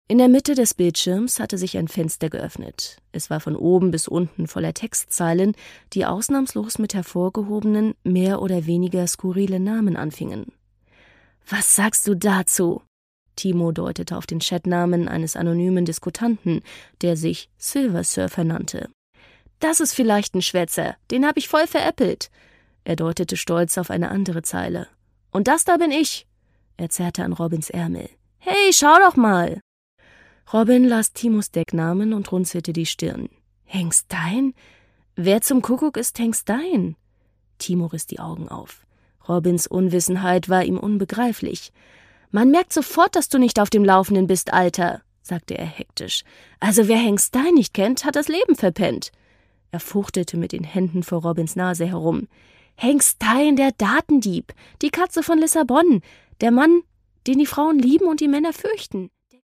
In der Mitte des Bildschirms hatte sich ein Fenster geöffnet. Es war von oben bis unten voller Textzeilen, die ausnahmslos mit hervorgehobenen, mehr oder weniger skurrilen Namen anfingen. »Was sagst du dazu?« Timo deutete auf den Chatnamen eines anonymen Diskutanten, der sich Silver Surfer nannte. »Das ist vielleicht ein Schwätzer, den hab ich voll veräppelt.« Er deutete stolz auf eine andere Zeile. »Und das da bin ich.« Er zerrte an Robins Ärmel. »Hey, schau doch mal!« Robin las Timos Decknamen und runzelte die Stirn. »Hengstein? Wer zum Kuckuck ist Hengstein?« Timo riss die Augen auf. Robins Unwissenheit war ihm unbegreiflich. »Man merkt sofort, dass du nicht auf dem Laufenden bist, Alter«, sagte er hektisch. »Also wer Hengstein nicht kennt, hat das Leben verpennt.« Er fuchtelte mit den Händen vor Robins Nase herum. »Hengstein, der Datendieb, die Katze von Lissabon, der Mann, den die Frauen lieben und die Männer fürchten.«